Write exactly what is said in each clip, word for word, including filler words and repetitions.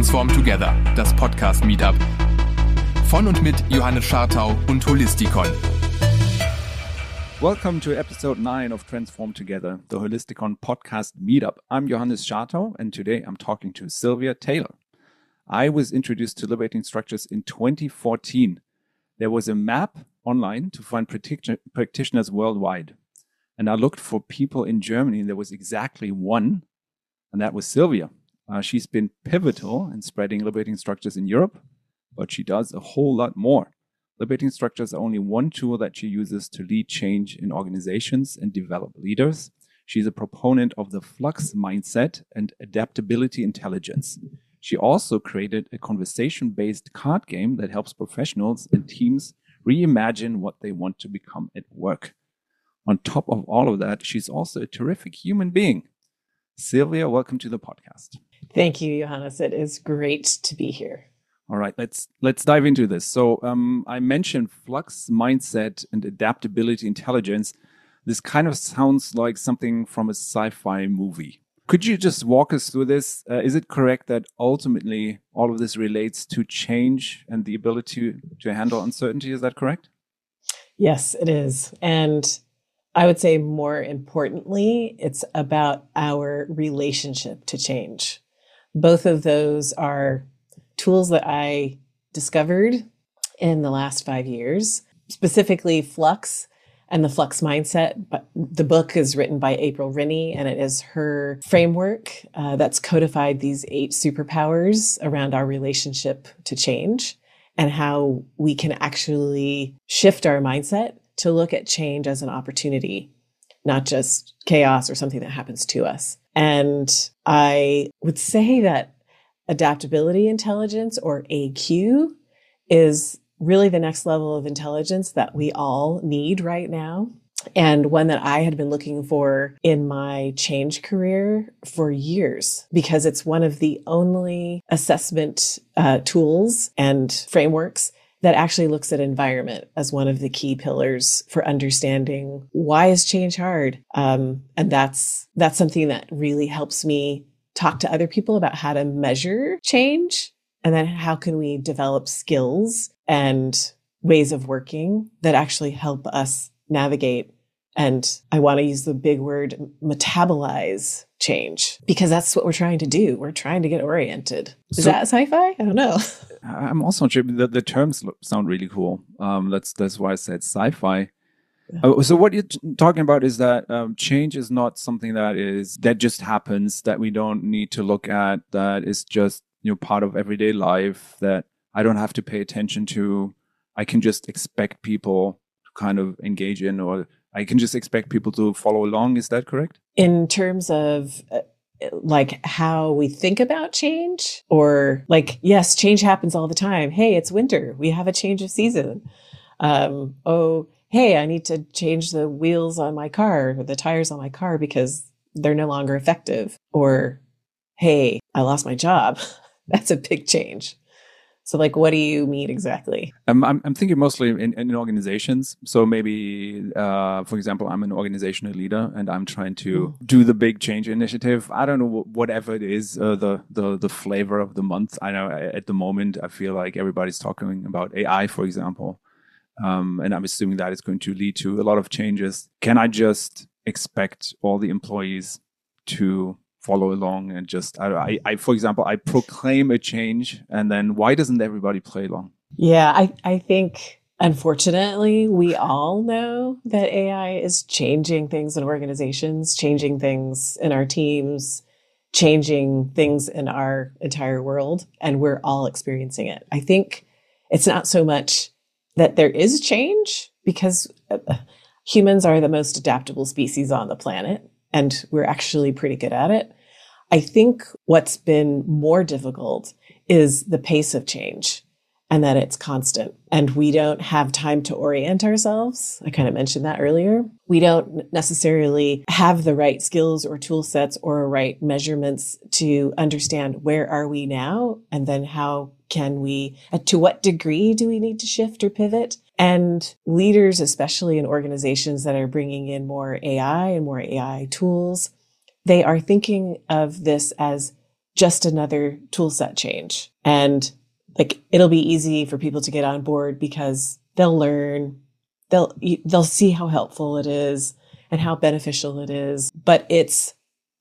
Transform Together, das Podcast-Meetup. Von und mit Johannes Schartau und Holisticon. Welcome to episode nine of Transform Together, the Holisticon podcast meetup. I'm Johannes Schartau, and today I'm talking to Sylvia Taylor. I was introduced to liberating structures in twenty fourteen. There was a map online to find practic- practitioners worldwide. And I looked for people in Germany, and there was exactly one, and that was Sylvia. Uh, she's been pivotal in spreading liberating structures in Europe, but she does a whole lot more. Liberating structures are only one tool that she uses to lead change in organizations and develop leaders. She's a proponent of the flux mindset and adaptability intelligence. She also created a conversation-based card game that helps professionals and teams reimagine what they want to become at work. On top of all of that, she's also a terrific human being. Sylvia, welcome to the podcast. Thank you, Johannes. It is great to be here. All right, let's let's dive into this. So um, I mentioned flux mindset and adaptability intelligence. This kind of sounds like something from a sci-fi movie. Could you just walk us through this? Uh, is it correct that ultimately all of this relates to change and the ability to, to handle uncertainty? Is that correct? Yes, it is. And I would say more importantly, it's about our relationship to change. Both of those are tools that I discovered in the last five years, specifically Flux and the Flux Mindset. But the book is written by April Rinne, and it is her framework uh, that's codified these eight superpowers around our relationship to change and how we can actually shift our mindset to look at change as an opportunity, not just chaos or something that happens to us. And I would say that adaptability intelligence, or A Q, is really the next level of intelligence that we all need right now. And one that I had been looking for in my change career for years, because it's one of the only assessment uh, tools and frameworks that actually looks at environment as one of the key pillars for understanding why is change hard. Um, and that's that's something that really helps me talk to other people about how to measure change, and then how can we develop skills and ways of working that actually help us navigate. And I want to use the big word metabolize change, because that's what we're trying to do. We're trying to get oriented. Is so, that sci-fi? I don't know. I'm also sure the, the terms sound really cool. Um, that's that's why I said sci-fi. Uh, so what you're t- talking about is that um, change is not something that is that just happens, that we don't need to look at, that is just, you know, part of everyday life, that I don't have to pay attention to. I can just expect people to kind of engage in, or I can just expect people to follow along. Is that correct? In terms of uh, like how we think about change, or like, yes, change happens all the time. Hey, it's winter. We have a change of season. Um, oh, hey, I need to change the wheels on my car or the tires on my car because they're no longer effective. Or, hey, I lost my job. That's a big change. So like, what do you mean exactly? Um, I'm, I'm thinking mostly in, in organizations. So maybe, uh, for example, I'm an organizational leader and I'm trying to mm. do the big change initiative. I don't know, whatever it is, uh, the, the, the flavor of the month. I know at the moment, I feel like everybody's talking about A I, for example. Um, and I'm assuming that is going to lead to a lot of changes. Can I just expect all the employees to follow along and just, I, I, I, for example, I proclaim a change, and then why doesn't everybody play along? Yeah, I, I think, unfortunately, we all know that A I is changing things in organizations, changing things in our teams, changing things in our entire world, and we're all experiencing it. I think it's not so much that there is change, because humans are the most adaptable species on the planet, and we're actually pretty good at it. I think what's been more difficult is the pace of change, and that it's constant, and we don't have time to orient ourselves. I kind of mentioned that earlier. We don't necessarily have the right skills or tool sets or right measurements to understand where are we now, and then how can we, to what degree do we need to shift or pivot? And leaders, especially in organizations that are bringing in more A I and more A I tools, they are thinking of this as just another tool set change. And like, it'll be easy for people to get on board because they'll learn, they'll, they'll see how helpful it is and how beneficial it is. But it's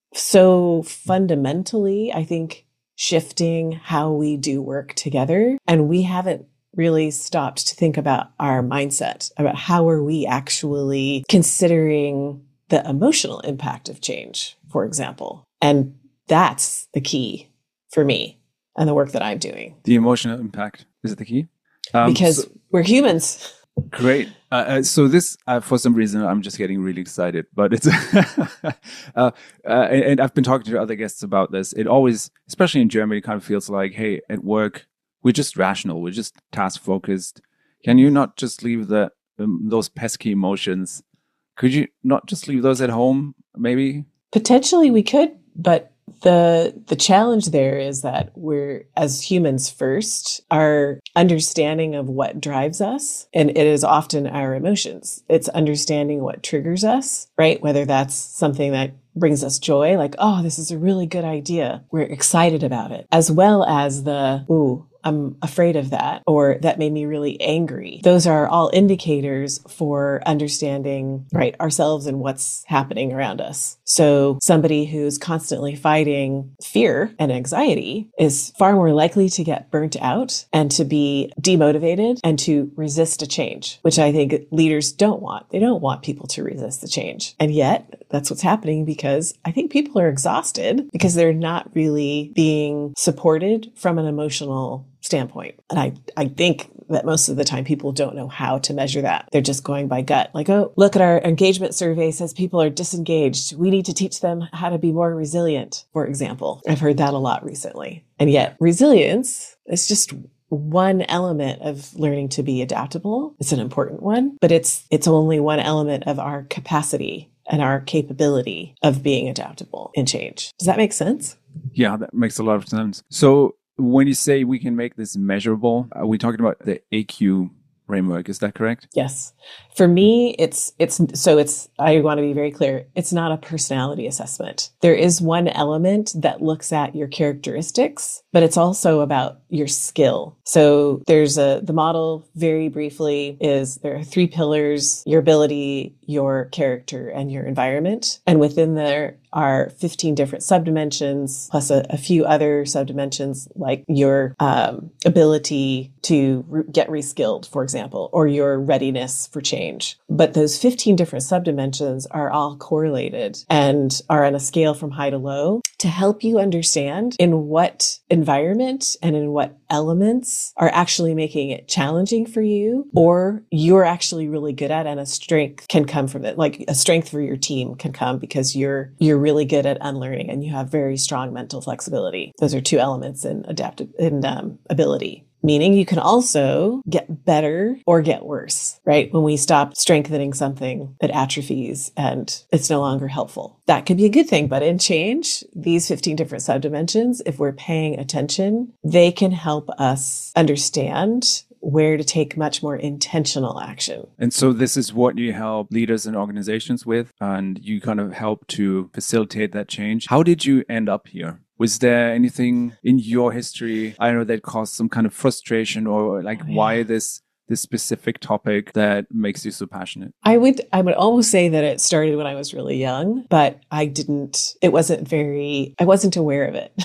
so fundamentally, I think, shifting how we do work together. And we haven't really stopped to think about our mindset, about how are we actually considering the emotional impact of change, for example. And that's the key for me and the work that I'm doing. The emotional impact is the key? Um, because so, we're humans. Great. Uh, uh, so this, uh, for some reason, I'm just getting really excited, but it's, uh, uh, and, and I've been talking to other guests about this. It always, especially in Germany, it kind of feels like, hey, at work, we're just rational. We're just task focused. Can you not just leave the, um, those pesky emotions? Could you not just leave those at home, maybe? Potentially we could, but The the challenge there is that we're, as humans first, our understanding of what drives us, and it is often our emotions. It's understanding what triggers us, right? Whether that's something that brings us joy, like, oh, this is a really good idea. We're excited about it, as well as the, ooh, I'm afraid of that, or that made me really angry. Those are all indicators for understanding, right, ourselves and what's happening around us. So somebody who's constantly fighting fear and anxiety is far more likely to get burnt out and to be demotivated and to resist a change, which I think leaders don't want. They don't want people to resist the change. And yet that's what's happening because I think people are exhausted because they're not really being supported from an emotional standpoint. And I, I think that most of the time people don't know how to measure that. They're just going by gut. Like, oh, look at our engagement survey says people are disengaged. We need to teach them how to be more resilient, for example. I've heard that a lot recently. And yet resilience is just one element of learning to be adaptable. It's an important one, but it's, it's only one element of our capacity and our capability of being adaptable in change. Does that make sense? Yeah, that makes a lot of sense. So when you say we can make this measurable, are we talking about the A Q framework? Is that correct? Yes. For me, it's, it's, so it's, I want to be very clear. It's not a personality assessment. There is one element that looks at your characteristics, but it's also about your skill. So there's a, the model very briefly is there are three pillars: your ability, your character, and your environment. And within there are fifteen different subdimensions, plus a, a few other subdimensions like your um, ability to re- get reskilled, for example, or your readiness for change. But those fifteen different subdimensions are all correlated and are on a scale from high to low to help you understand in what environment and in what elements are actually making it challenging for you, or you're actually really good at, and a strength can come from it. Like a strength for your team can come because you're you're really good at unlearning and you have very strong mental flexibility. Those are two elements in adaptive in um, ability. Meaning you can also get better or get worse, right? When we stop strengthening something, it atrophies and it's no longer helpful. That could be a good thing, but in change, these fifteen different subdimensions, if we're paying attention, they can help us understand where to take much more intentional action. And so this is what you help leaders and organizations with, and you kind of help to facilitate that change. How did you end up here? Was there anything in your history, I don't know, that caused some kind of frustration, or like oh, yeah. why this this specific topic that makes you so passionate? I would I would almost say that it started when I was really young, but I didn't, it wasn't very, I wasn't aware of it.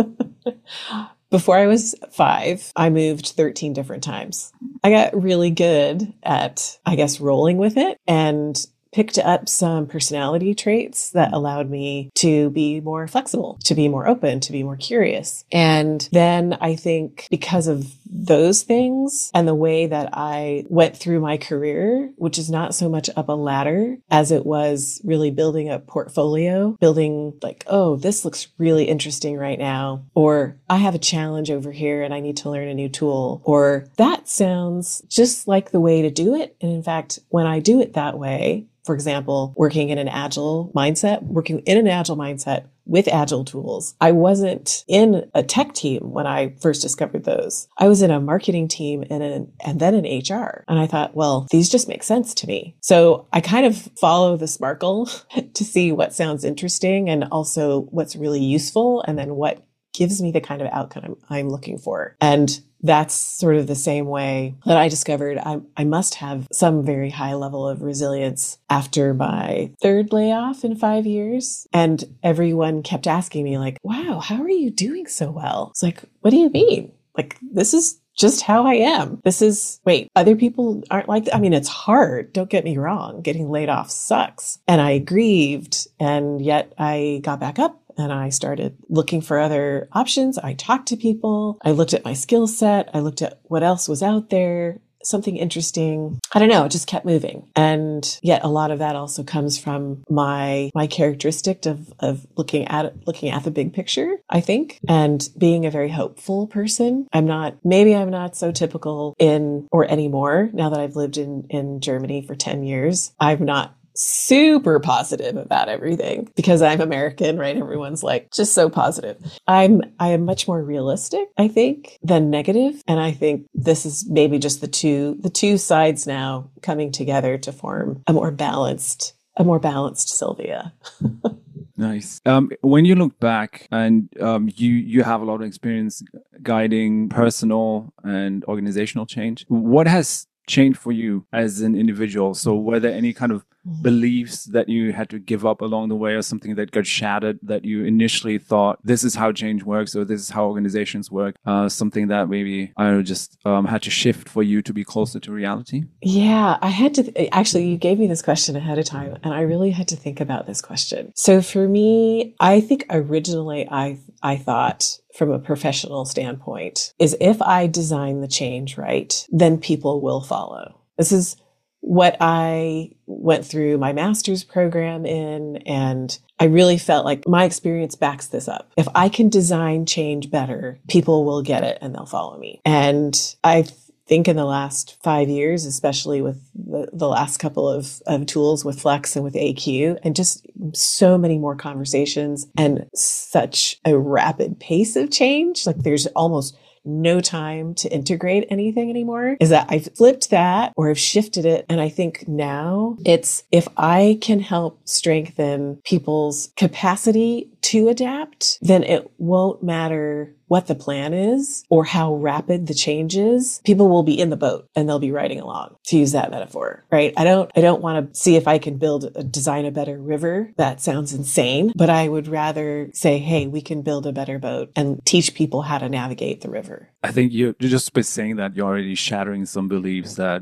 Before I was five, I moved thirteen different times. I got really good at, I guess, rolling with it and picked up some personality traits that allowed me to be more flexible, to be more open, to be more curious. And then I think because of those things and the way that I went through my career, which is not so much up a ladder as it was really building a portfolio, building like, oh, this looks really interesting right now, or I have a challenge over here and I need to learn a new tool, or that sounds just like the way to do it. And in fact, when I do it that way, for example, working in an agile mindset, working in an agile mindset with agile tools. I wasn't in a tech team when I first discovered those. I was in a marketing team and an, and then in H R. And I thought, well, these just make sense to me. So I kind of follow the sparkle to see what sounds interesting and also what's really useful, and then what gives me the kind of outcome I'm, I'm looking for. And that's sort of the same way that I discovered I, I must have some very high level of resilience after my third layoff in five years. And everyone kept asking me like, wow, how are you doing so well? It's like, what do you mean? Like, this is just how I am. This is, wait, other people aren't like that. I mean, it's hard. Don't get me wrong. Getting laid off sucks. And I grieved, and yet I got back up and I started looking for other options. I talked to people. I looked at my skill set. I looked at what else was out there. Something interesting. I don't know. It just kept moving. And yet a lot of that also comes from my, my characteristic of, of looking at, looking at the big picture, I think, and being a very hopeful person. I'm not, maybe I'm not so typical in, or anymore now that I've lived in, in Germany for ten years. I'm not super positive about everything because I'm American, right? Everyone's like just so positive. I'm, I am much more realistic, I think, than negative. And I think this is maybe just the two, the two sides now coming together to form a more balanced, a more balanced Sylvia. Nice. Um, when you look back and um, you you have a lot of experience guiding personal and organizational change, what has changed for you as an individual? So were there any kind of beliefs that you had to give up along the way, or something that got shattered that you initially thought this is how change works, or this is how organizations work? Uh, something that maybe I don't know, just um, had to shift for you to be closer to reality? Yeah, I had to, th- actually, you gave me this question ahead of time, and I really had to think about this question. So for me, I think originally I, I thought from a professional standpoint is if I design the change right, then people will follow. This is what I went through my master's program in, and I really felt like my experience backs this up. If I can design change better, people will get it and they'll follow me. And I think in the last five years, especially with the, the last couple of, of tools with Flex and with A Q, and just so many more conversations and such a rapid pace of change, like there's almost no time to integrate anything anymore, is that I've flipped that or I've shifted it. And I think now it's, if I can help strengthen people's capacity to adapt, then it won't matter what the plan is or how rapid the change is. People will be in the boat and they'll be riding along, to use that metaphor, right? I don't, I don't want to see if I can build, a, design a better river. That sounds insane, but I would rather say, hey, we can build a better boat and teach people how to navigate the river. I think you just by saying that, you're already shattering some beliefs that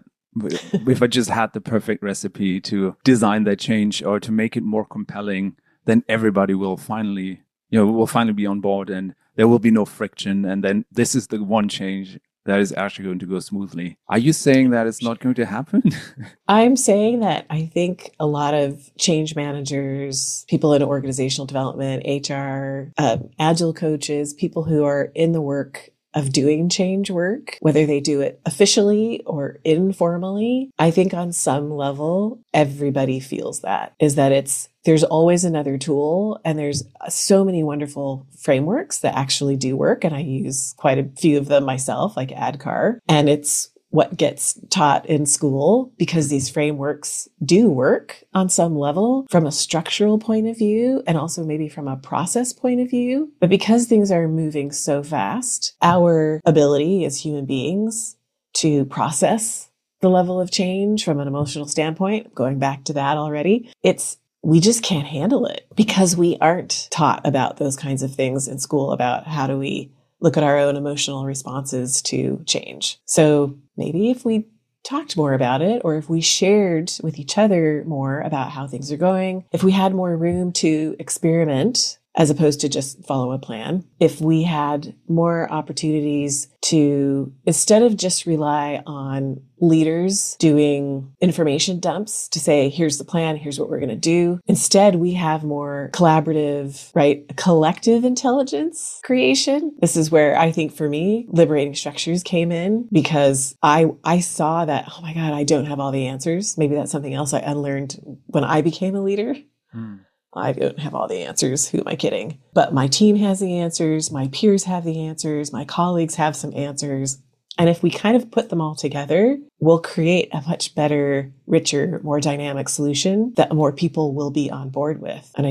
if I just had the perfect recipe to design that change or to make it more compelling, then everybody will finally, you know, will finally be on board and there will be no friction. And then this is the one change that is actually going to go smoothly. Are you saying that it's not going to happen? I'm saying that I think a lot of change managers, people in organizational development, H R, uh, agile coaches, people who are in the work of doing change work, whether they do it officially or informally, I think on some level, everybody feels that, is that it's, there's always another tool, and there's so many wonderful frameworks that actually do work. And I use quite a few of them myself, like A D K A R, and it's what gets taught in school because these frameworks do work on some level from a structural point of view and also maybe from a process point of view. But because things are moving so fast, our ability as human beings to process the level of change from an emotional standpoint, going back to that already, it's we just can't handle it because we aren't taught about those kinds of things in school, about how do we look at our own emotional responses to change. So maybe if we talked more about it, or if we shared with each other more about how things are going, if we had more room to experiment as opposed to just follow a plan, if we had more opportunities to, instead of just rely on leaders doing information dumps to say, here's the plan, here's what we're going to do. Instead, we have more collaborative, right? Collective intelligence creation. This is where I think for me, liberating structures came in, because I, I saw that, oh my God, I don't have all the answers. Maybe that's something else I unlearned when I became a leader. Hmm. I don't have all the answers. Who am I kidding? But my team has the answers. My peers have the answers. My colleagues have some answers. And if we kind of put them all together, we'll create a much better, richer, more dynamic solution that more people will be on board with. And I think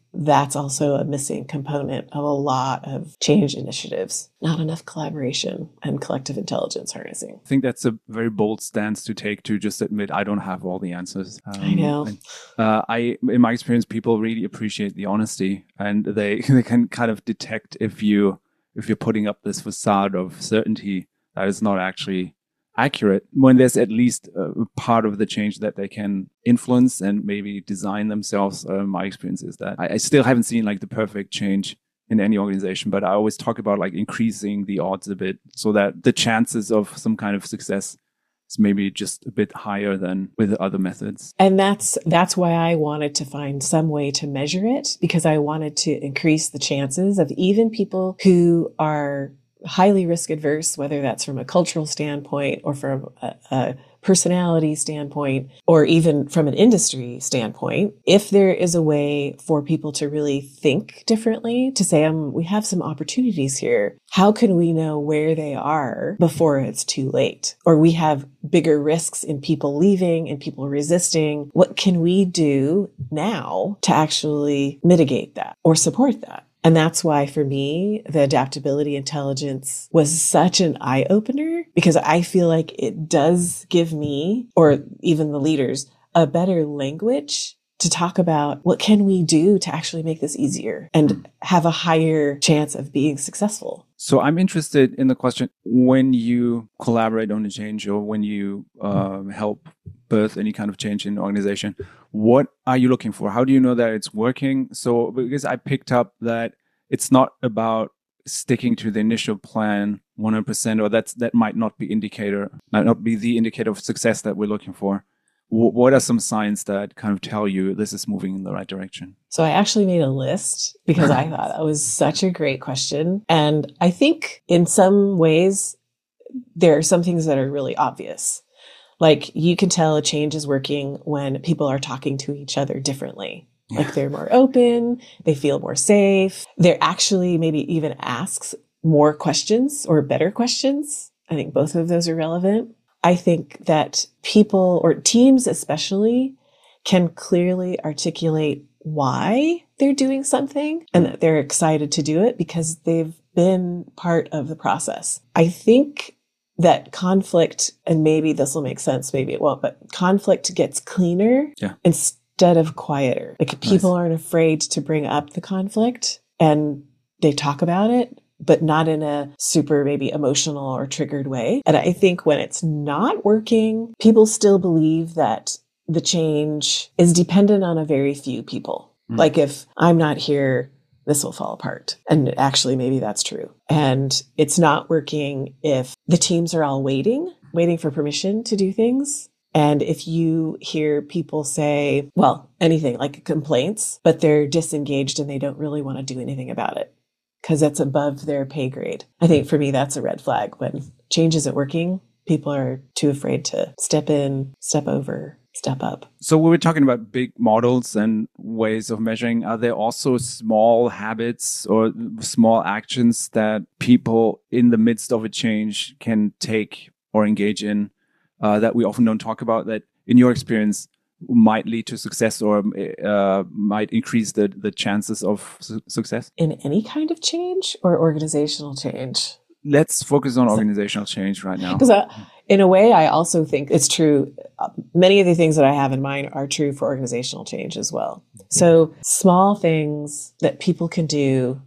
that's also a missing component of a lot of change initiatives. Not enough collaboration and collective intelligence harnessing. I think that's a very bold stance to take, to just admit I don't have all the answers. Um, I know. And, uh, I, in my experience, people really appreciate the honesty, and they they can kind of detect if you if you're putting up this facade of certainty that is not actually accurate, when there's at least a part of the change that they can influence and maybe design themselves. Uh, my experience is that I, I still haven't seen like the perfect change in any organization, but I always talk about like increasing the odds a bit so that the chances of some kind of success is maybe just a bit higher than with other methods. And that's that's why I wanted to find some way to measure it, because I wanted to increase the chances of even people who are highly risk adverse, whether that's from a cultural standpoint or from a, a personality standpoint, or even from an industry standpoint. If there is a way for people to really think differently, to say, um, we have some opportunities here, how can we know where they are before it's too late? Or we have bigger risks in people leaving and people resisting. What can we do now to actually mitigate that or support that? And that's why, for me, the adaptability intelligence was such an eye-opener, because I feel like it does give me, or even the leaders, a better language to talk about what can we do to actually make this easier and have a higher chance of being successful. So I'm interested in the question, when you collaborate on a change, or when you um, help birth any kind of change in the organization, what are you looking for? How do you know that it's working? So, because I picked up that it's not about sticking to the initial plan one hundred percent, or that's, that might not be indicator, might not be the indicator of success that we're looking for. W- what are some signs that kind of tell you this is moving in the right direction? So I actually made a list because I thought that was such a great question. And I think in some ways, there are some things that are really obvious. Like, you can tell a change is working when people are talking to each other differently. Yeah. Like, they're more open, they feel more safe. They're actually maybe even asks more questions or better questions. I think both of those are relevant. I think that people, or teams especially, can clearly articulate why they're doing something and that they're excited to do it because they've been part of the process. I think that conflict, and maybe this will make sense, maybe it won't, but conflict gets cleaner yeah. instead of quieter. Like, people nice. aren't afraid to bring up the conflict, and they talk about it, but not in a super maybe emotional or triggered way. And I think when it's not working, people still believe that the change is dependent on a very few people. Mm. Like, if I'm not here, this will fall apart. And actually, maybe that's true. And it's not working if the teams are all waiting, waiting for permission to do things. And if you hear people say, well, anything like complaints, but they're disengaged and they don't really want to do anything about it because it's above their pay grade. I think for me, that's a red flag. When change isn't working, people are too afraid to step in, step over, step up. So we were talking about big models and ways of measuring. Are there also small habits or small actions that people in the midst of a change can take or engage in uh, that we often don't talk about, that in your experience might lead to success or uh, might increase the, the chances of su- success? In any kind of change or organizational change? Let's focus on organizational change right now. Because uh, in a way, I also think it's true. Uh, many of the things that I have in mind are true for organizational change as well. So small things that people can do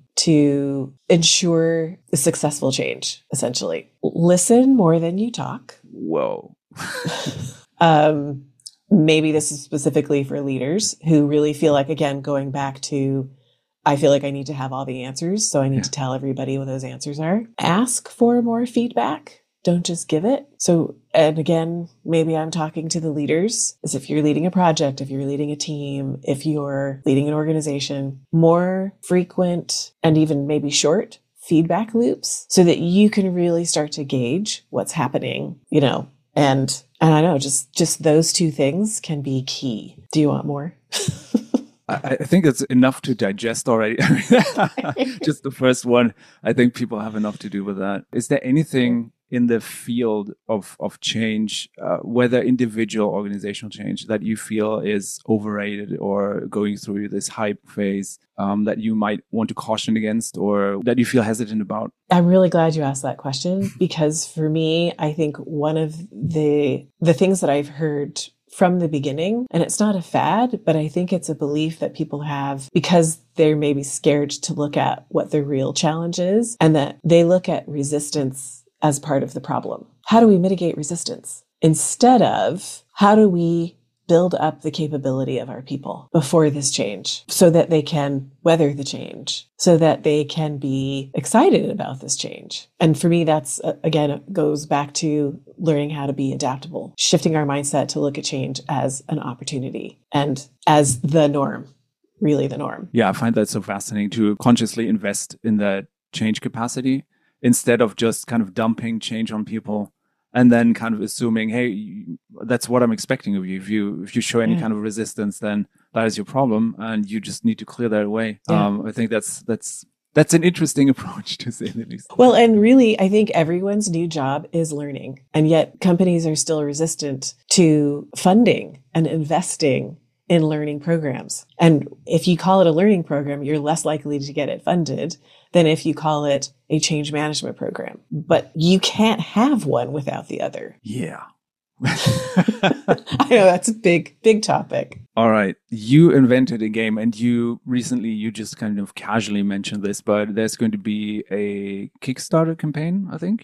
to ensure a successful change, essentially. Listen more than you talk. Whoa. um, maybe this is specifically for leaders who really feel like, again, going back to, I feel like I need to have all the answers, so I need yeah. to tell everybody what those answers are. Ask for more feedback. Don't just give it. So, and again, maybe I'm talking to the leaders, as if you're leading a project, if you're leading a team, if you're leading an organization, more frequent and even maybe short feedback loops so that you can really start to gauge what's happening, you know, and, and I know just, just those two things can be key. Do you want more? I think it's enough to digest already. Just the first one. I think people have enough to do with that. Is there anything in the field of, of change, uh, whether individual organizational change that you feel is overrated or going through this hype phase, um, that you might want to caution against or that you feel hesitant about? I'm really glad you asked that question, because for me, I think one of the the things that I've heard from the beginning, and it's not a fad, but I think it's a belief that people have because they're maybe scared to look at what the real challenge is, and that they look at resistance as part of the problem. How do we mitigate resistance? Instead of how do we build up the capability of our people before this change so that they can weather the change, so that they can be excited about this change. And for me, that's, again, it goes back to learning how to be adaptable, shifting our mindset to look at change as an opportunity and as the norm, really the norm. Yeah, I find that so fascinating to consciously invest in that change capacity instead of just kind of dumping change on people and then kind of assuming, hey, that's what I'm expecting of you. If you if you show any yeah. kind of resistance, then that is your problem, and you just need to clear that away. Yeah. Um, I think that's that's that's an interesting approach, to say the least. Well, and really, I think everyone's new job is learning, and yet companies are still resistant to funding and investing in learning programs. And if you call it a learning program, you're less likely to get it funded than if you call it a change management program. But you can't have one without the other. Yeah. I know that's a big, big topic. All right. You invented a game, and you recently, you just kind of casually mentioned this, but there's going to be a Kickstarter campaign, I think.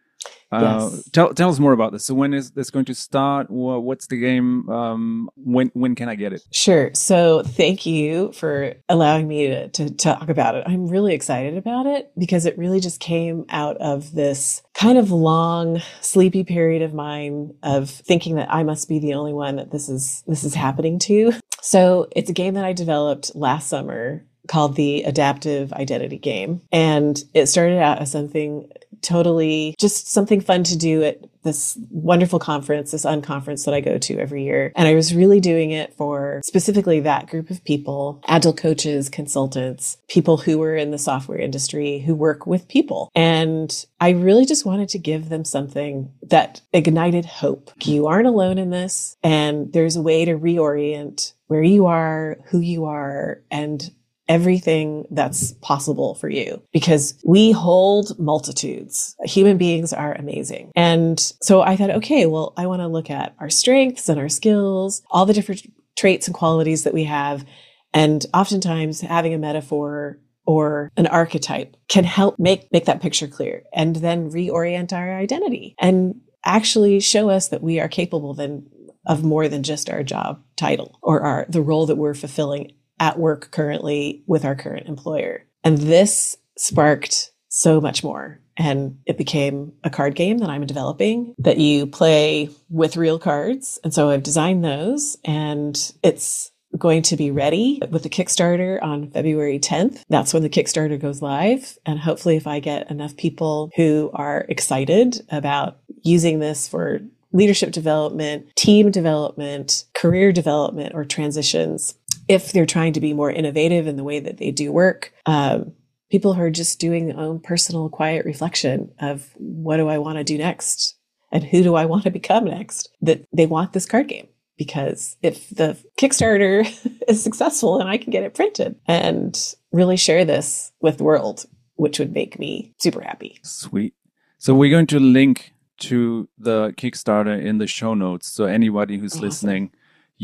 Uh, yes. Tell tell us more about this. So when is this going to start? What's the game? Um, when when can I get it? Sure. So thank you for allowing me to, to talk about it. I'm really excited about it because it really just came out of this kind of long, sleepy period of mine of thinking that I must be the only one that this is this is happening to. So it's a game that I developed last summer called the Adaptive Identity Game. And it started out as something totally just something fun to do at this wonderful conference, this unconference that I go to every year. And I was really doing it for specifically that group of people, agile coaches, consultants, people who were in the software industry who work with people. And I really just wanted to give them something that ignited hope. You aren't alone in this, and there's a way to reorient where you are, who you are, and everything that's possible for you, because we hold multitudes. Human beings are amazing. And so I thought, okay, well, I want to look at our strengths and our skills, all the different traits and qualities that we have. And oftentimes having a metaphor or an archetype can help make, make that picture clear and then reorient our identity and actually show us that we are capable then of more than just our job title or our, the role that we're fulfilling at work currently with our current employer. And this sparked so much more. And it became a card game that I'm developing that you play with real cards. And so I've designed those, and it's going to be ready with the Kickstarter on February tenth. That's when the Kickstarter goes live. And hopefully if I get enough people who are excited about using this for leadership development, team development, career development, or transitions, if they're trying to be more innovative in the way that they do work, um, people who are just doing their own personal quiet reflection of what do I want to do next and who do I want to become next, that they want this card game. Because if the Kickstarter is successful and I can get it printed and really share this with the world, which would make me super happy. Sweet. So we're going to link to the Kickstarter in the show notes. So anybody who's awesome. listening,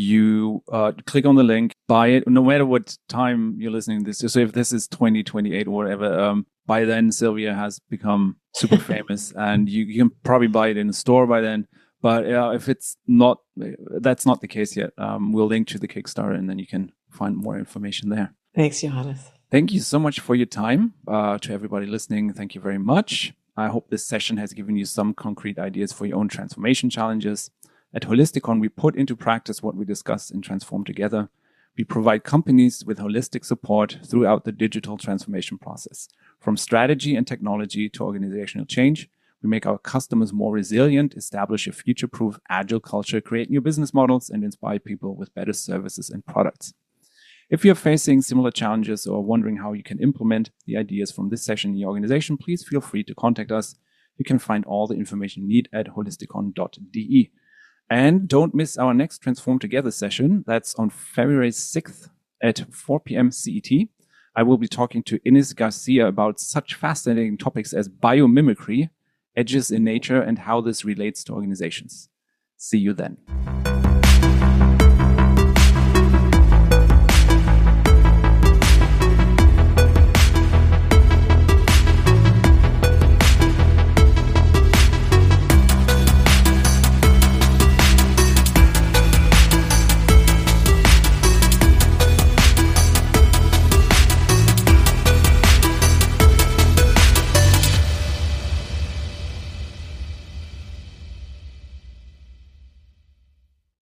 you uh, click on the link, buy it, no matter what time you're listening to this. So if this is twenty twenty-eight or whatever, um, by then Sylvia has become super famous and you, you can probably buy it in a store by then. But uh, if it's not, that's not the case yet. Um, we'll link to the Kickstarter and then you can find more information there. Thanks, Johannes. Thank you so much for your time. Uh, to everybody listening, thank you very much. I hope this session has given you some concrete ideas for your own transformation challenges. At Holisticon, we put into practice what we discussed in Transform Together. We provide companies with holistic support throughout the digital transformation process. From strategy and technology to organizational change, we make our customers more resilient, establish a future-proof, agile culture, create new business models, and inspire people with better services and products. If you're facing similar challenges or wondering how you can implement the ideas from this session in your organization, please feel free to contact us. You can find all the information you need at holisticon dot d e. And don't miss our next Transform Together session. That's on February sixth at four p.m. C E T. I will be talking to Ines Garcia about such fascinating topics as biomimicry, edges in nature, and how this relates to organizations. See you then.